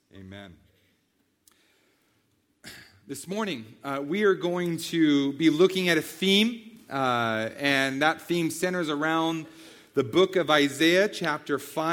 Amen. This morning, we are going to be looking at a theme, and that theme centers around the book of Isaiah, chapter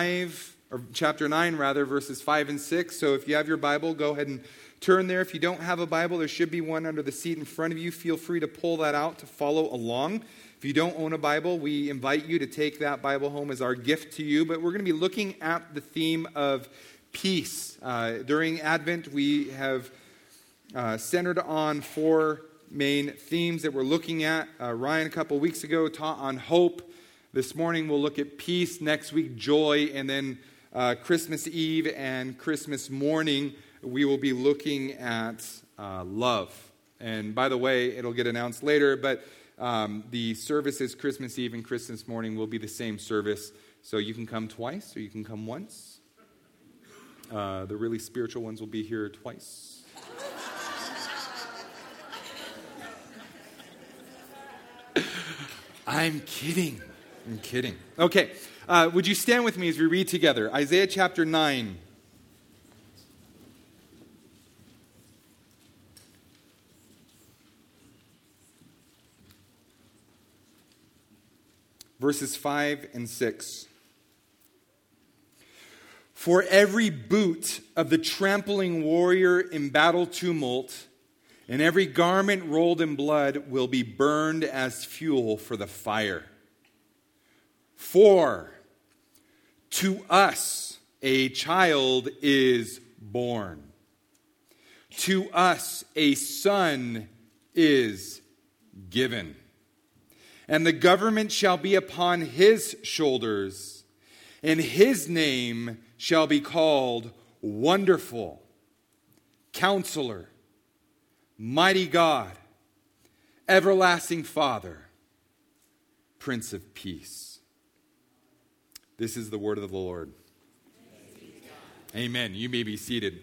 9, verses 5 and 6. So if you have your Bible, go ahead and turn there. If you don't have a Bible, there should be one under the seat in front of you. Feel free to pull that out to follow along. If you don't own a Bible, we invite you to take that Bible home as our gift to you. But we're going to be looking at the theme of peace. During Advent, we have centered on four main themes that we're looking at. Ryan, a couple weeks ago, taught on hope. This morning, we'll look at peace. Next week, joy. And then Christmas Eve and Christmas morning, we will be looking at love. And by the way, it'll get announced later, but the services Christmas Eve and Christmas morning will be the same service. So you can come twice or you can come once. The really spiritual ones will be here twice. I'm kidding. Okay, would you stand with me as we read together? Isaiah chapter 9. Verses 5 and 6. For every boot of the trampling warrior in battle tumult, and every garment rolled in blood will be burned as fuel for the fire. For to us a child is born. To us a son is given. And the government shall be upon his shoulders, and his name shall be called Wonderful, Counselor, Mighty God, Everlasting Father, Prince of Peace. This is the word of the Lord. Amen. You may be seated.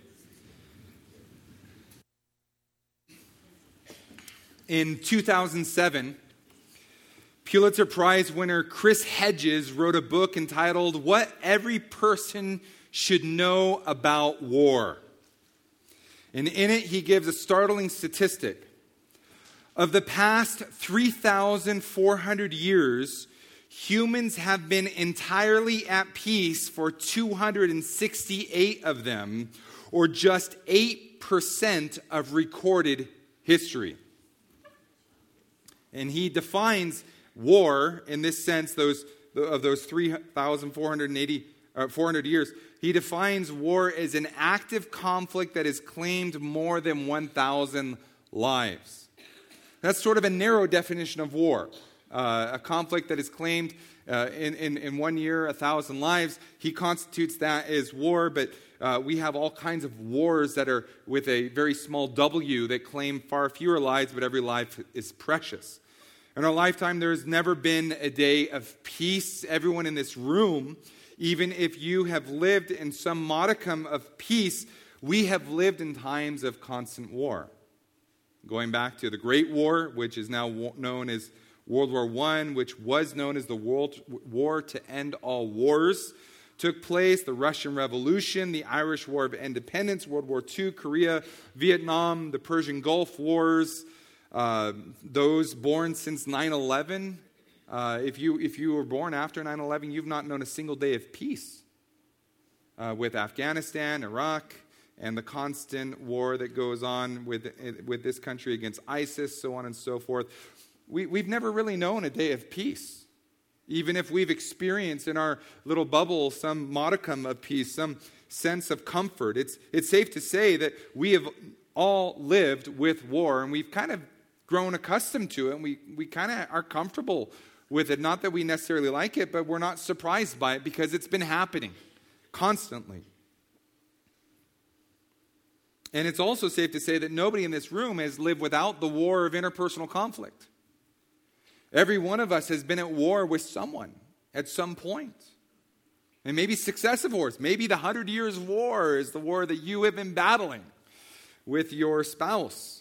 In 2007, Pulitzer Prize winner Chris Hedges wrote a book entitled What Every Person Should Know About War. And in it, he gives a startling statistic. Of the past 3,400 years, humans have been entirely at peace for 268 of them, or just 8% of recorded history. And he defines war, in this sense, those 3,400 years, he defines war as an active conflict that has claimed more than 1,000 lives. That's sort of a narrow definition of war. A conflict that has claimed in 1 year 1,000 lives. He constitutes that as war, but we have all kinds of wars that are with a very small W that claim far fewer lives, but every life is precious. In our lifetime, there has never been a day of peace. Everyone in this room, even if you have lived in some modicum of peace, we have lived in times of constant war. Going back to the Great War, which is now known as World War I, which was known as the World War to End All Wars, took place. The Russian Revolution, the Irish War of Independence, World War II, Korea, Vietnam, the Persian Gulf Wars. Those born since 9/11, if you were born after 9/11, you've not known a single day of peace with Afghanistan, Iraq, and the constant war that goes on with this country against ISIS, so on and so forth. We've never really known a day of peace, even if we've experienced in our little bubble some modicum of peace, some sense of comfort. It's safe to say that we have all lived with war, and we've kind of grown accustomed to it, and we kind of are comfortable with it. Not that we necessarily like it, but we're not surprised by it because it's been happening constantly. And it's also safe to say that nobody in this room has lived without the war of interpersonal conflict. Every one of us has been at war with someone at some point. And maybe successive wars. Maybe the 100 Years' War is the war that you have been battling with your spouse.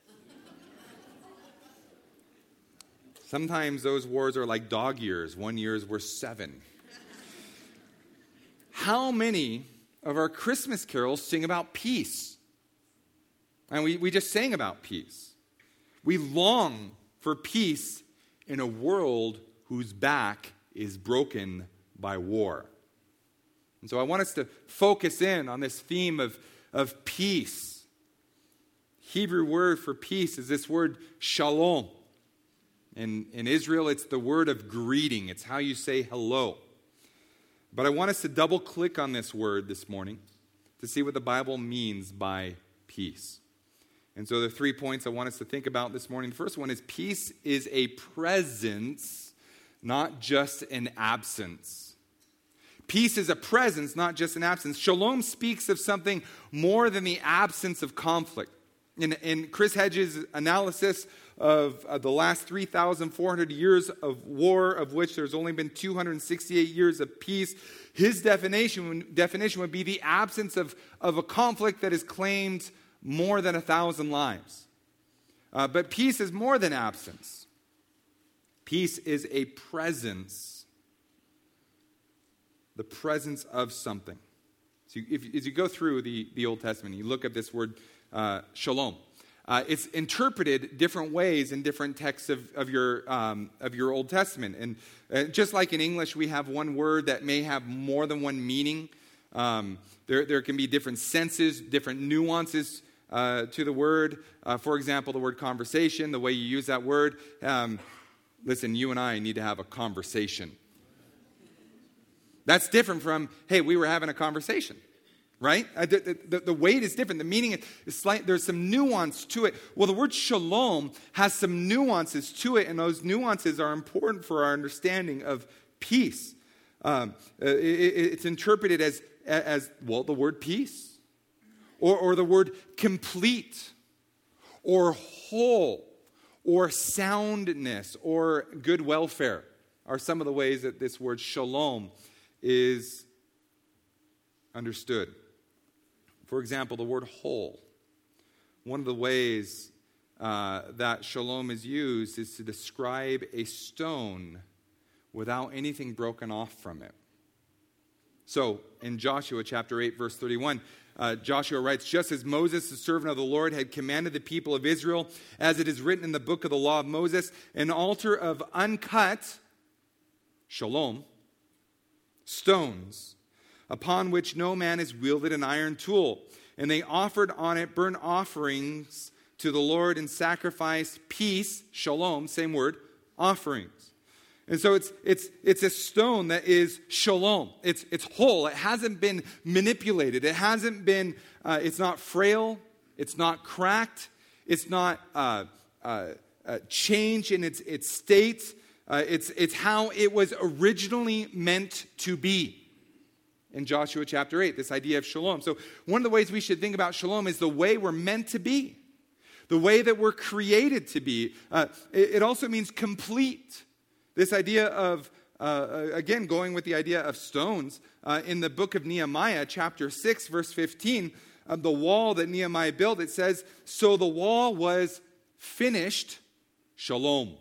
Sometimes those wars are like dog years. 1 year is worth 7. How many of our Christmas carols sing about peace. And we just sang about peace. We long for peace in a world whose back is broken by war. And so I want us to focus in on this theme of peace. Hebrew word for peace is this word shalom. In Israel, it's the word of greeting. It's how you say hello. But I want us to double click on this word this morning to see what the Bible means by peace. And so the 3 points I want us to think about this morning. The first one is peace is a presence, not just an absence. Peace is a presence, not just an absence. Shalom speaks of something more than the absence of conflict. In Chris Hedges' analysis of the last 3,400 years of war, of which there's only been 268 years of peace, his definition would be the absence of a conflict that has claimed more than 1,000 lives. But peace is more than absence. Peace is a presence. The presence of something. So as you go through the Old Testament, you look at this word shalom. It's interpreted different ways in different texts of your Old Testament. And just like in English, we have one word that may have more than one meaning. There can be different senses, different nuances to the word. For example, the word conversation, the way you use that word. Listen, you and I need to have a conversation. That's different from, hey, we were having a conversation. Right? The weight is different. The meaning is slight. There's some nuance to it. Well, the word shalom has some nuances to it, and those nuances are important for our understanding of peace. It's interpreted as well, the word peace, or the word complete, or whole, or soundness, or good welfare are some of the ways that this word shalom is understood. For example, the word whole. One of the ways that shalom is used is to describe a stone without anything broken off from it. So, in Joshua chapter 8, verse 31, Joshua writes, "Just as Moses, the servant of the Lord, had commanded the people of Israel, as it is written in the book of the law of Moses, an altar of uncut, shalom, stones, upon which no man has wielded an iron tool. And they offered on it burnt offerings to the Lord and sacrificed peace," shalom, same word, offerings. And so it's a stone that is shalom. It's whole. It hasn't been manipulated. It hasn't been, it's not frail. It's not cracked. It's not changed in its state. It's how it was originally meant to be. In Joshua chapter 8, this idea of shalom. So one of the ways we should think about shalom is the way we're meant to be, the way that we're created to be. It also means complete. This idea of, again, going with the idea of stones, in the book of Nehemiah, chapter 6, verse 15, the wall that Nehemiah built, it says, "So the wall was finished, shalom,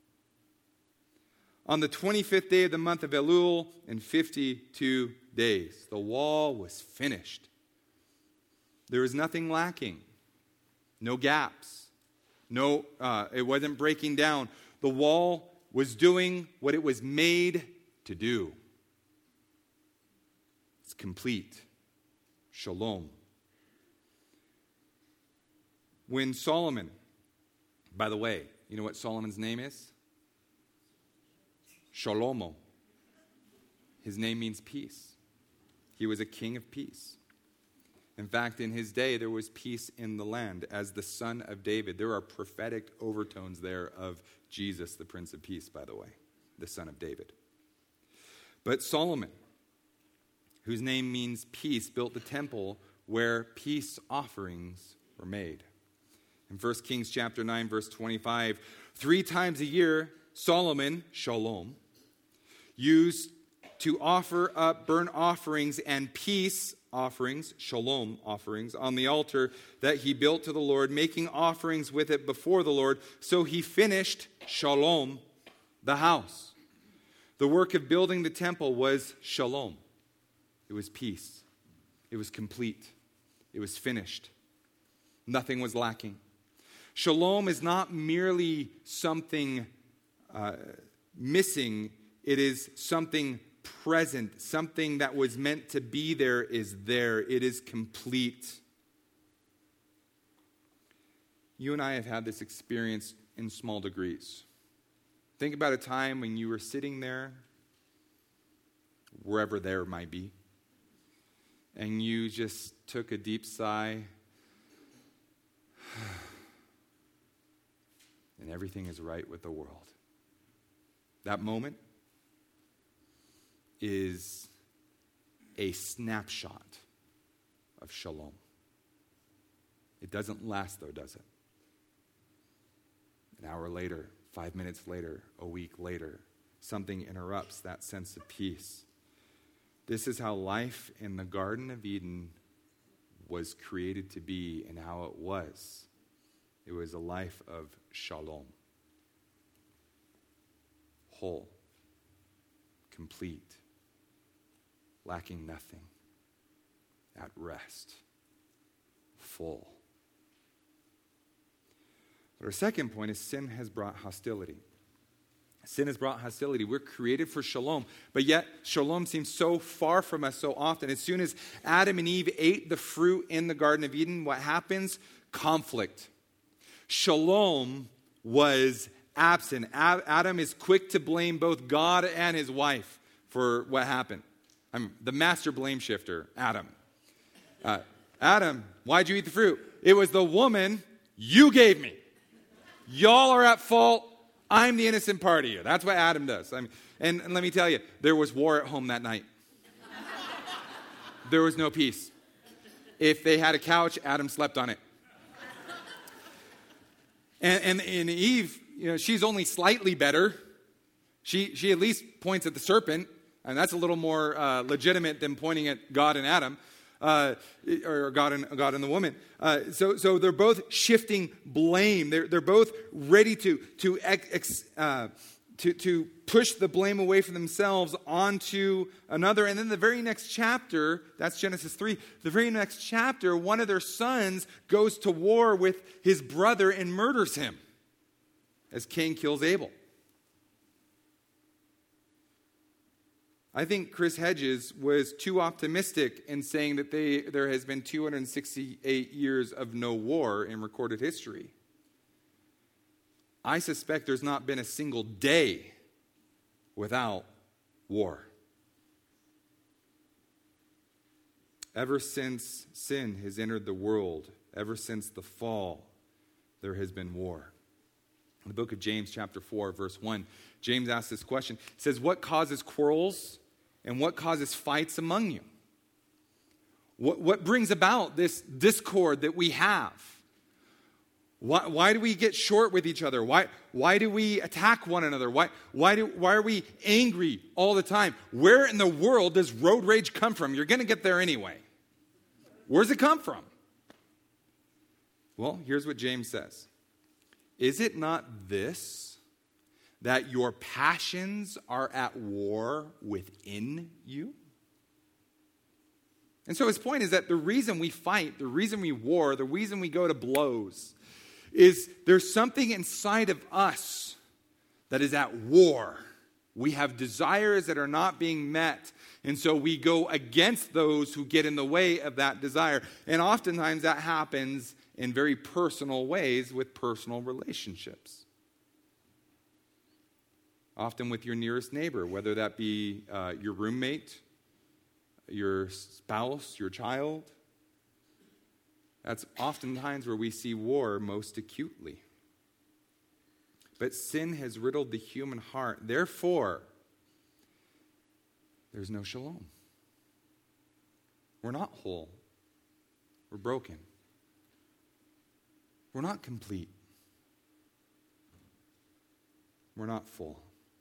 on the 25th day of the month of Elul in 52 days. The wall was finished. There was nothing lacking. No gaps. It wasn't breaking down. The wall was doing what it was made to do. It's complete. Shalom. When Solomon, by the way, you know what Solomon's name is? Shalomo. His name means peace. He was a king of peace. In fact, in his day, there was peace in the land as the son of David. There are prophetic overtones there of Jesus, the Prince of Peace, by the way, the son of David. But Solomon, whose name means peace, built the temple where peace offerings were made. In 1 Kings chapter 9, verse 25, 3 times a year, Solomon, shalom, used to offer up burnt offerings and peace offerings, shalom offerings, on the altar that he built to the Lord, making offerings with it before the Lord. So he finished, shalom, the house. The work of building the temple was shalom. It was peace. It was complete. It was finished. Nothing was lacking. Shalom is not merely something missing. It is something present. Something that was meant to be there is there. It is complete. You and I have had this experience in small degrees. Think about a time when you were sitting there, wherever there might be, and you just took a deep sigh, and everything is right with the world. That moment is a snapshot of shalom. It doesn't last, though, does it? An hour later, 5 minutes later, a week later, something interrupts that sense of peace. This is how life in the Garden of Eden was created to be and how it was. It was a life of shalom. Whole, complete, lacking nothing, at rest, full. But our second point is sin has brought hostility. Sin has brought hostility. We're created for shalom, but yet shalom seems so far from us so often. As soon as Adam and Eve ate the fruit in the Garden of Eden, what happens? Conflict. Shalom was absent. Adam is quick to blame both God and his wife for what happened. The master blame shifter, Adam. Adam, why'd you eat the fruit? It was the woman you gave me. Y'all are at fault. I'm the innocent party here. That's what Adam does. And let me tell you, there was war at home that night. There was no peace. If they had a couch, Adam slept on it. And Eve, she's only slightly better. She at least points at the serpent, and that's a little more legitimate than pointing at God and Adam. Or God and the woman. So they're both shifting blame. They're both ready to push the blame away from themselves onto another. And then the very next chapter, that's Genesis 3, the very next chapter, one of their sons goes to war with his brother and murders him as Cain kills Abel. I think Chris Hedges was too optimistic in saying that there has been 268 years of no war in recorded history. I suspect there's not been a single day without war. Ever since sin has entered the world, ever since the fall, there has been war. In the book of James, chapter 4, verse 1, James asks this question. He says, what causes quarrels and what causes fights among you? What brings about this discord that we have? Why do we get short with each other? Why do we attack one another? Why are we angry all the time? Where in the world does road rage come from? You're going to get there anyway. Where's it come from? Well, here's what James says. Is it not this, that your passions are at war within you? And so his point is that the reason we fight, the reason we war, the reason we go to blows is there's something inside of us that is at war. We have desires that are not being met, and so we go against those who get in the way of that desire. And oftentimes that happens in very personal ways with personal relationships. Often with your nearest neighbor, whether that be your roommate, your spouse, your child. That's oftentimes where we see war most acutely. But sin has riddled the human heart. Therefore, there's no shalom. We're not whole. We're broken. We're not complete. We're not full.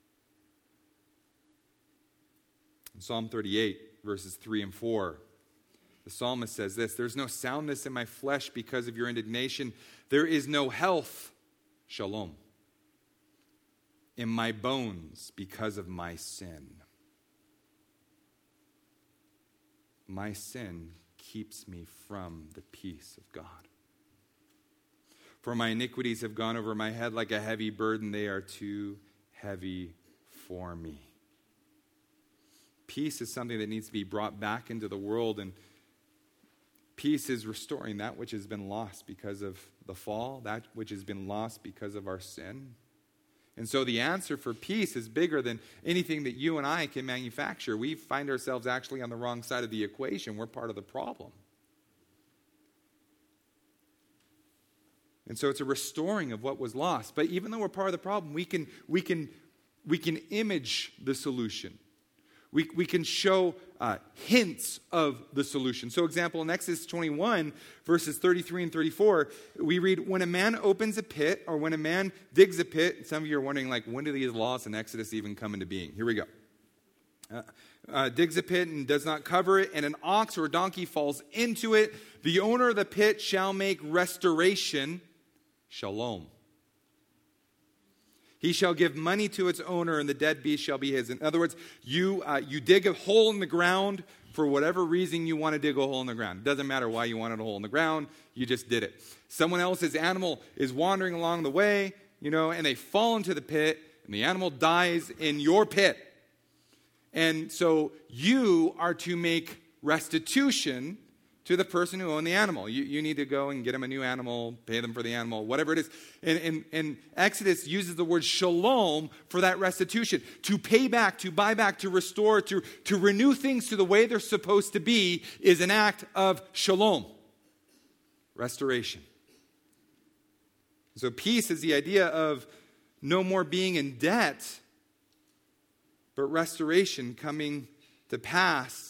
In Psalm 38, verses 3 and 4, the psalmist says this, there's no soundness in my flesh because of your indignation. There is no health, shalom, in my bones because of my sin. My sin keeps me from the peace of God. For my iniquities have gone over my head like a heavy burden. They are too heavy for me. Peace is something that needs to be brought back into the world, and peace is restoring that which has been lost because of the fall, that which has been lost because of our sin. And so the answer for peace is bigger than anything that you and I can manufacture. We find ourselves actually on the wrong side of the equation. We're part of the problem. And so it's a restoring of what was lost. But even though we're part of the problem, we can image the solution. We can show hints of the solution. So, example, in Exodus 21, verses 33 and 34, we read, when a man opens a pit, or when a man digs a pit, some of you are wondering, like, when do these laws in Exodus even come into being? Here we go. Digs a pit and does not cover it, and an ox or a donkey falls into it, the owner of the pit shall make restoration, shalom. He shall give money to its owner, and the dead beast shall be his. In other words, you dig a hole in the ground for whatever reason you want to dig a hole in the ground. It doesn't matter why you wanted a hole in the ground. You just did it. Someone else's animal is wandering along the way, and they fall into the pit, and the animal dies in your pit. And so you are to make restitution to the person who owned the animal. You need to go and get them a new animal, pay them for the animal, whatever it is. And Exodus uses the word shalom for that restitution. To pay back, to buy back, to restore, to renew things to the way they're supposed to be is an act of shalom. Restoration. So peace is the idea of no more being in debt, but restoration coming to pass,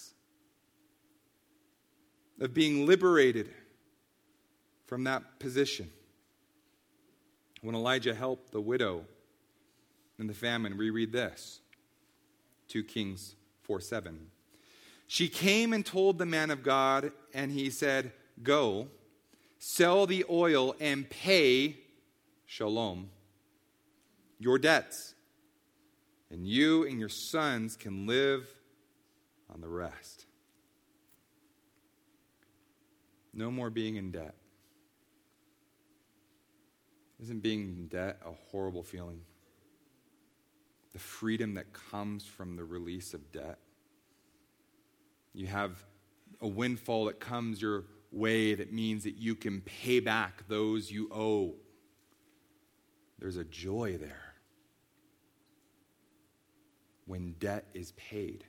of being liberated from that position. When Elijah helped the widow in the famine, we read this, 2 Kings 4:7. She came and told the man of God, and he said, go, sell the oil and pay, shalom, your debts, and you and your sons can live on the rest. No more being in debt. Isn't being in debt a horrible feeling? The freedom that comes from the release of debt. You have a windfall that comes your way that means that you can pay back those you owe. There's a joy there when debt is paid.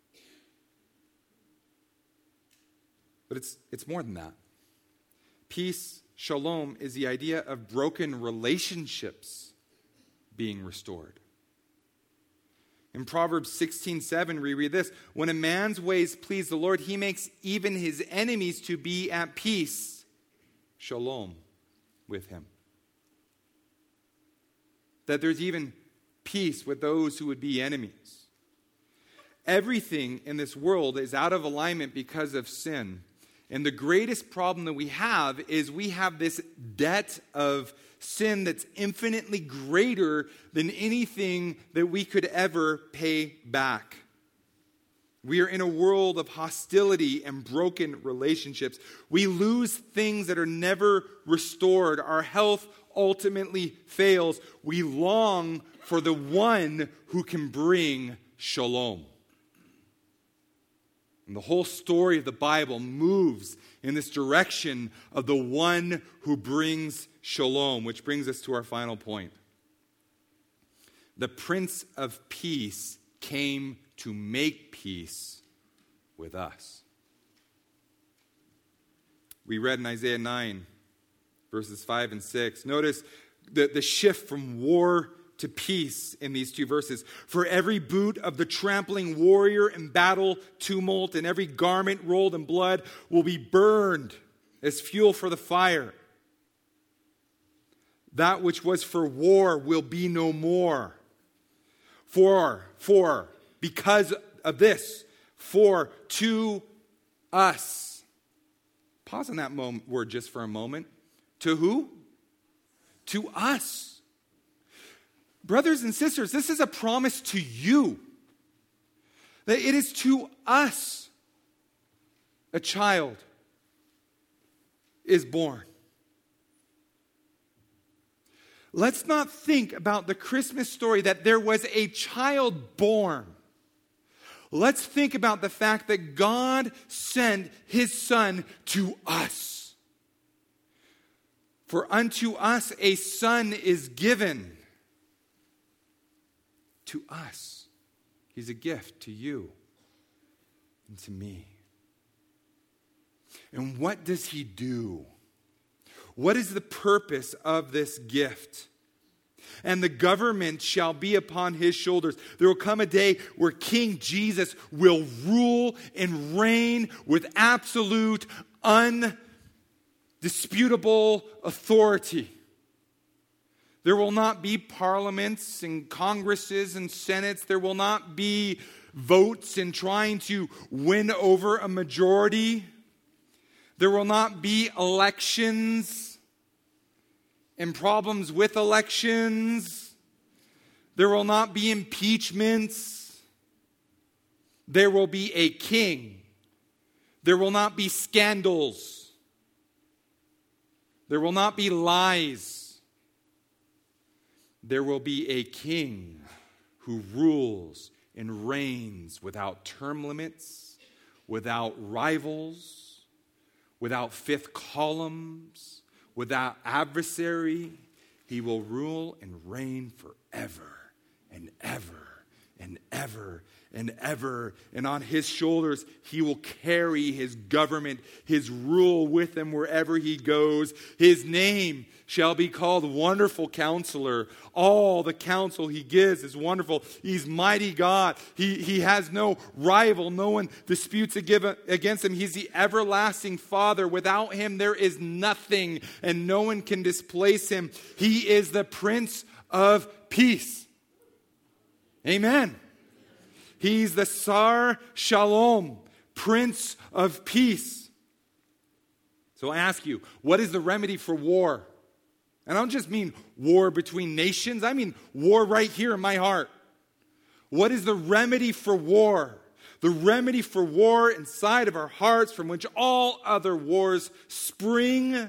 But it's more than that. Peace, shalom, is the idea of broken relationships being restored. In Proverbs 16:7, we read this, when a man's ways please the Lord, he makes even his enemies to be at peace, shalom, with him. That there's even peace with those who would be enemies. Everything in this world is out of alignment because of sin. And the greatest problem that we have is we have this debt of sin that's infinitely greater than anything that we could ever pay back. We are in a world of hostility and broken relationships. We lose things that are never restored. Our health ultimately fails. We long for the one who can bring shalom. And the whole story of the Bible moves in this direction of the one who brings shalom, which brings us to our final point. The Prince of Peace came to make peace with us. We read in Isaiah 9, verses 5 and 6. Notice the shift from war to peace in these two verses. For every boot of the trampling warrior in battle tumult and every garment rolled in blood will be burned as fuel for the fire. That which was for war will be no more. Because of this, for to us. Pause on that word just for a moment. To who? To us. Brothers and sisters, this is a promise to you. That it is to us a child is born. Let's not think about the Christmas story that there was a child born. Let's think about the fact that God sent his Son to us. For unto us a son is given. To us. He's a gift to you and to me. And what does he do? What is the purpose of this gift? And the government shall be upon his shoulders. There will come a day where King Jesus will rule and reign with absolute, undisputable authority. There will not be parliaments and congresses and senates. There will not be votes in trying to win over a majority. There will not be elections and problems with elections. There will not be impeachments. There will be a king. There will not be scandals. There will not be lies. There will be a king who rules and reigns without term limits, without rivals, without fifth columns, without adversary. He will rule and reign forever and ever and ever and ever. And on his shoulders, he will carry his government, his rule with him wherever he goes. His name shall be called Wonderful Counselor. All the counsel he gives is wonderful. He's mighty God. He has no rival. No one disputes against him. He's the everlasting Father. Without him, there is nothing, and no one can displace him. He is the Prince of Peace. Amen. He's the Sar Shalom, Prince of Peace. So I ask you, what is the remedy for war? And I don't just mean war between nations. I mean war right here in my heart. What is the remedy for war? The remedy for war inside of our hearts from which all other wars spring,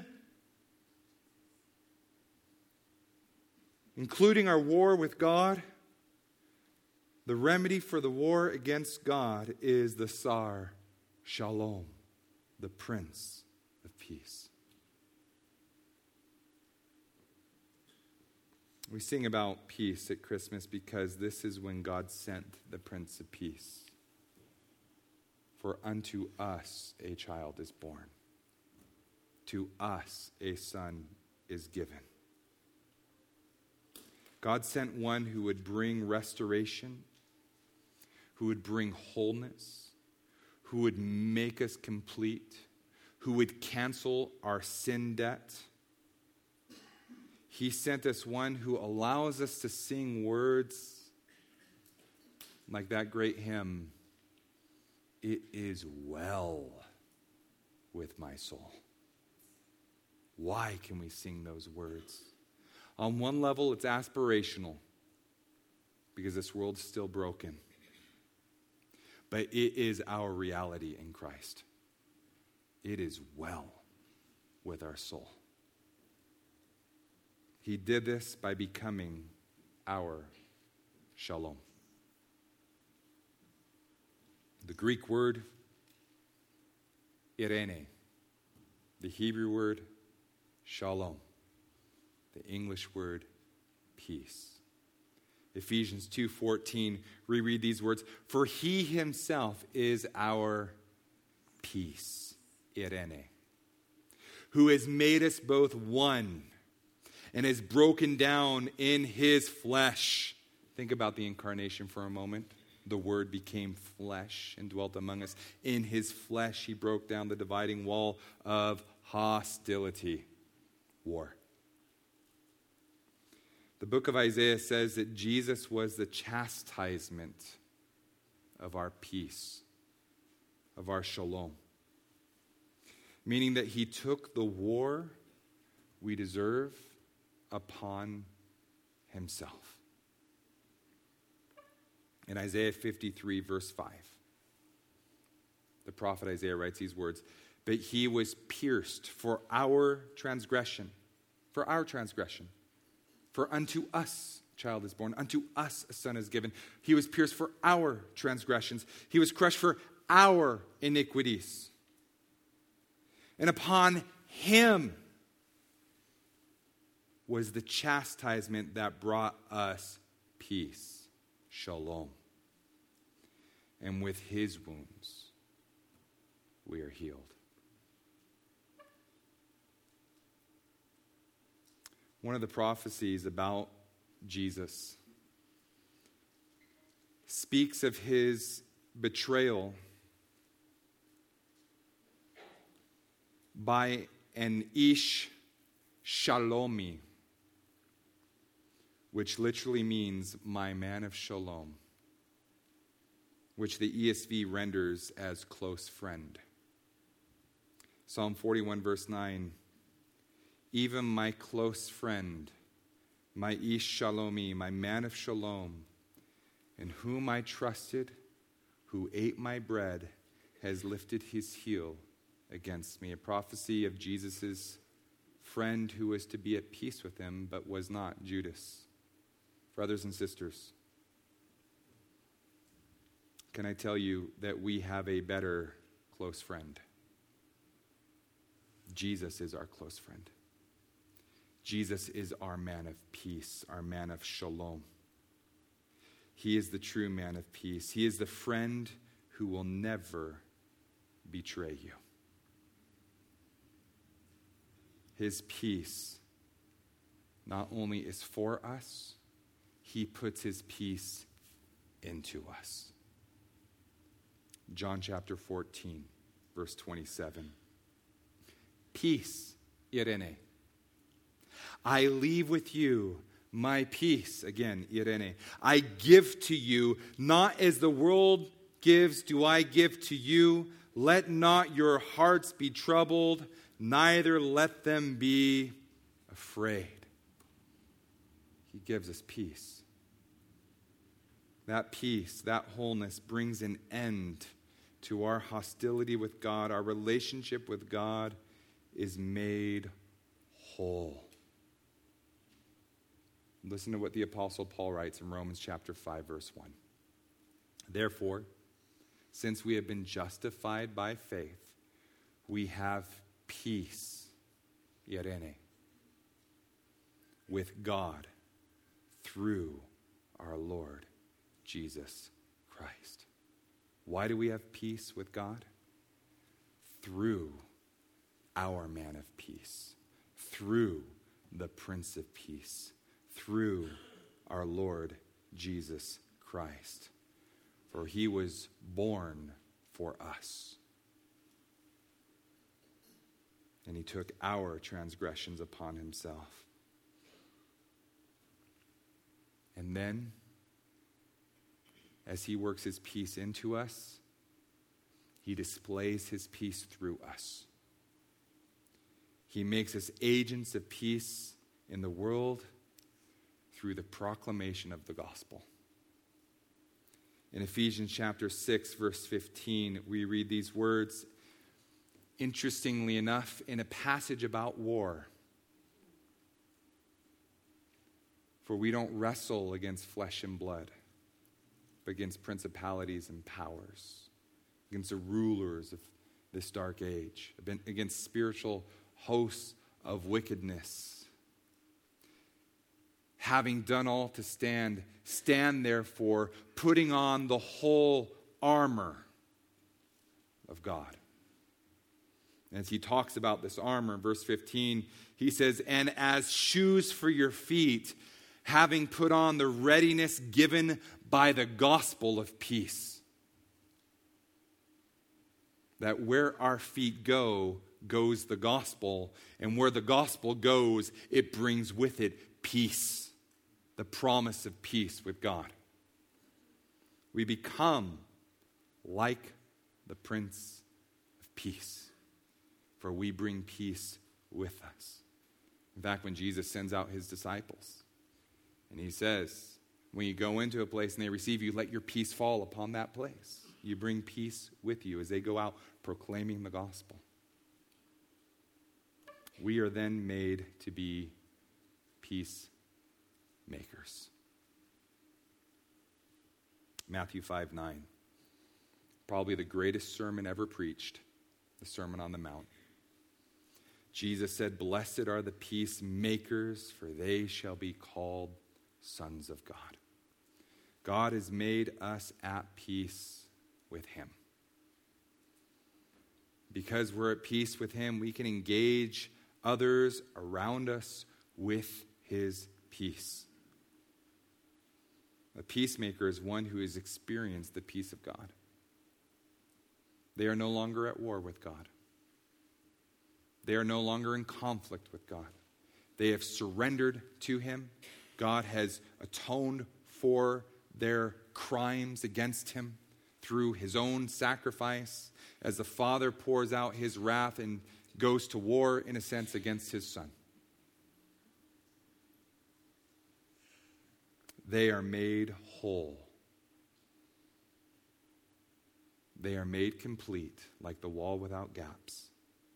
including our war with God. The remedy for the war against God is the Sar Shalom, the Prince of Peace. We sing about peace at Christmas because this is when God sent the Prince of Peace. For unto us a child is born. To us a son is given. God sent one who would bring restoration, who would bring wholeness, who would make us complete, who would cancel our sin debt. He sent us one who allows us to sing words like that great hymn, "It is well with my soul." Why can we sing those words? On one level, it's aspirational because this world's still broken. But it is our reality in Christ. It is well with our soul. He did this by becoming our shalom. The Greek word, irene. The Hebrew word, shalom. The English word, peace. Ephesians 2:14, reread these words. For he himself is our peace, irene, who has made us both one and has broken down in his flesh. Think about the incarnation for a moment. The Word became flesh and dwelt among us. In his flesh, he broke down the dividing wall of hostility, war. The book of Isaiah says that Jesus was the chastisement of our peace, of our shalom. Meaning that he took the war we deserve upon himself. In Isaiah 53, verse 5, the prophet Isaiah writes these words, but he was pierced for our transgression. For our transgression. For unto us a child is born, unto us a son is given. He was pierced for our transgressions. He was crushed for our iniquities. And upon him was the chastisement that brought us peace. Shalom. And with his wounds, we are healed. One of the prophecies about Jesus speaks of his betrayal by an Ish Shalomi, which literally means my man of shalom, which the ESV renders as close friend. Psalm 41 verse 9, even my close friend, my Ish Shalomi, my man of shalom, in whom I trusted, who ate my bread, has lifted his heel against me. A prophecy of Jesus' friend who was to be at peace with him, but was not, Judas. Brothers and sisters, can I tell you that we have a better close friend? Jesus is our close friend. Jesus is our man of peace, our man of shalom. He is the true man of peace. He is the friend who will never betray you. His peace not only is for us, he puts his peace into us. John chapter 14, verse 27. Peace, Irene. I leave with you my peace. Again, Irene. I give to you, not as the world gives, do I give to you. Let not your hearts be troubled, neither let them be afraid. He gives us peace. That peace, that wholeness brings an end to our hostility with God. Our relationship with God is made whole. Listen to what the Apostle Paul writes in Romans chapter 5, verse 1. Therefore, since we have been justified by faith, we have peace, Irene, with God through our Lord Jesus Christ. Why do we have peace with God? Through our man of peace, through the Prince of Peace, through our Lord Jesus Christ. For he was born for us. And he took our transgressions upon himself. And then, as he works his peace into us, he displays his peace through us. He makes us agents of peace in the world through the proclamation of the gospel. In Ephesians chapter 6, verse 15, we read these words, interestingly enough, in a passage about war. For we don't wrestle against flesh and blood, but against principalities and powers, against the rulers of this dark age, against spiritual hosts of wickedness. Having done all to stand, stand therefore, putting on the whole armor of God. And as he talks about this armor, verse 15, he says, and as shoes for your feet, having put on the readiness given by the gospel of peace. That where our feet go, goes the gospel. And where the gospel goes, it brings with it peace. The promise of peace with God. We become like the Prince of Peace. For we bring peace with us. In fact, when Jesus sends out his disciples, and he says, when you go into a place and they receive you, let your peace fall upon that place. You bring peace with you as they go out proclaiming the gospel. We are then made to be peacemakers. Matthew 5:9. Probably the greatest sermon ever preached, the Sermon on the Mount. Jesus said, "Blessed are the peacemakers, for they shall be called sons of God." God has made us at peace with him. Because we're at peace with him, we can engage others around us with his peace. A peacemaker is one who has experienced the peace of God. They are no longer at war with God. They are no longer in conflict with God. They have surrendered to him. God has atoned for their crimes against him through his own sacrifice, as the Father pours out his wrath and goes to war, in a sense, against his Son. They are made whole. They are made complete, like the wall without gaps.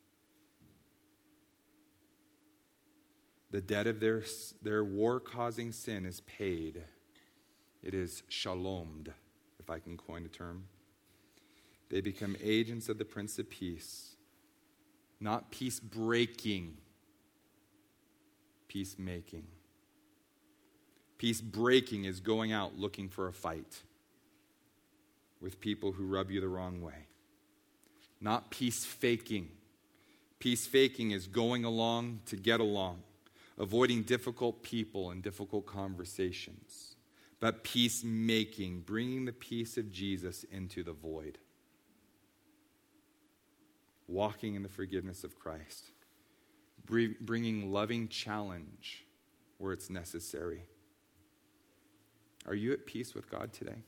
The debt of their war-causing sin is paid. It is shalomed, if I can coin a term. They become agents of the Prince of Peace, not peace-breaking, peacemaking. Peace-breaking is going out looking for a fight with people who rub you the wrong way. Not peace-faking. Peace-faking is going along to get along, avoiding difficult people and difficult conversations. But peacemaking, bringing the peace of Jesus into the void. Walking in the forgiveness of Christ. Bringing loving challenge where it's necessary. Are you at peace with God today?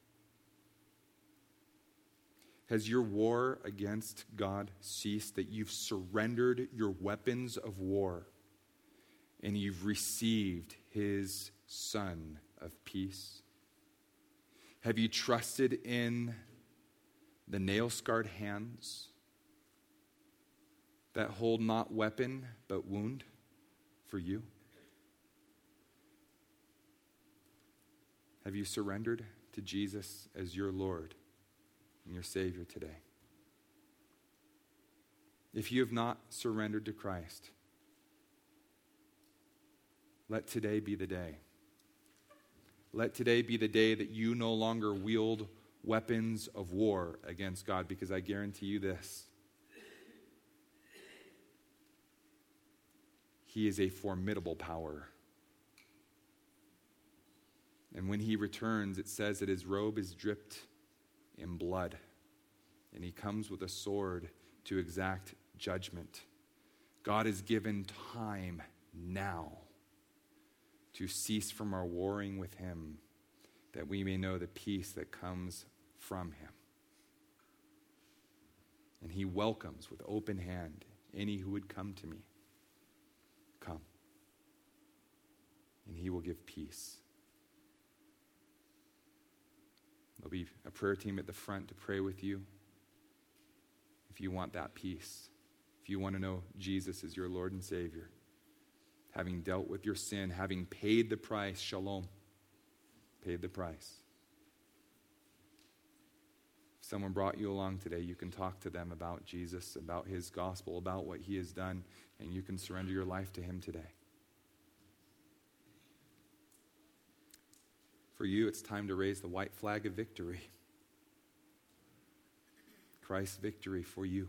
Has your war against God ceased, that you've surrendered your weapons of war and you've received his Son of peace? Have you trusted in the nail-scarred hands that hold not weapon but wound for you? Have you surrendered to Jesus as your Lord and your Savior today? If you have not surrendered to Christ, let today be the day. Let today be the day that you no longer wield weapons of war against God, because I guarantee you this: he is a formidable power. And when he returns, it says that his robe is dripped in blood, and he comes with a sword to exact judgment. God has given time now to cease from our warring with him, that we may know the peace that comes from him. And he welcomes with open hand any who would come to me. Come, and he will give peace. There'll be a prayer team at the front to pray with you if you want that peace. If you want to know Jesus as your Lord and Savior, having dealt with your sin, having paid the price, shalom, paid the price. If someone brought you along today, you can talk to them about Jesus, about his gospel, about what he has done, and you can surrender your life to him today. For you, it's time to raise the white flag of victory. Christ's victory for you.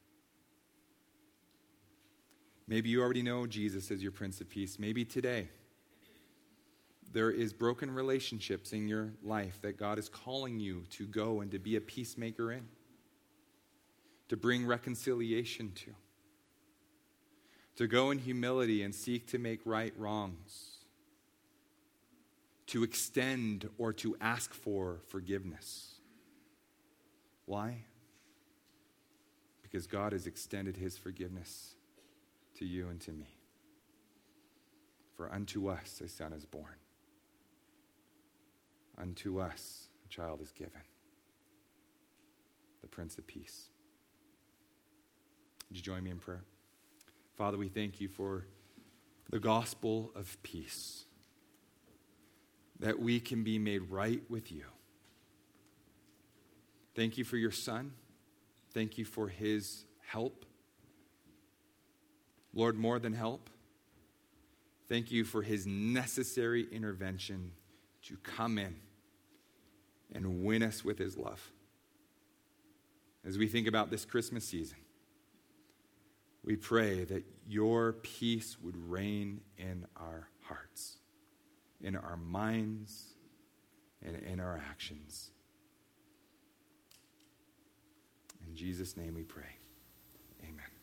Maybe you already know Jesus as your Prince of Peace. Maybe today there is broken relationships in your life that God is calling you to go and to be a peacemaker in, to bring reconciliation to go in humility and seek to make right wrongs, to extend or to ask for forgiveness. Why? Because God has extended his forgiveness to you and to me. For unto us a son is born. Unto us a child is given. The Prince of Peace. Would you join me in prayer? Father, we thank you for the gospel of peace, that we can be made right with you. Thank you for your Son. Thank you for his help. Lord, more than help, thank you for his necessary intervention to come in and win us with his love. As we think about this Christmas season, we pray that your peace would reign in our hearts, in our minds, and in our actions. In Jesus' name we pray. Amen.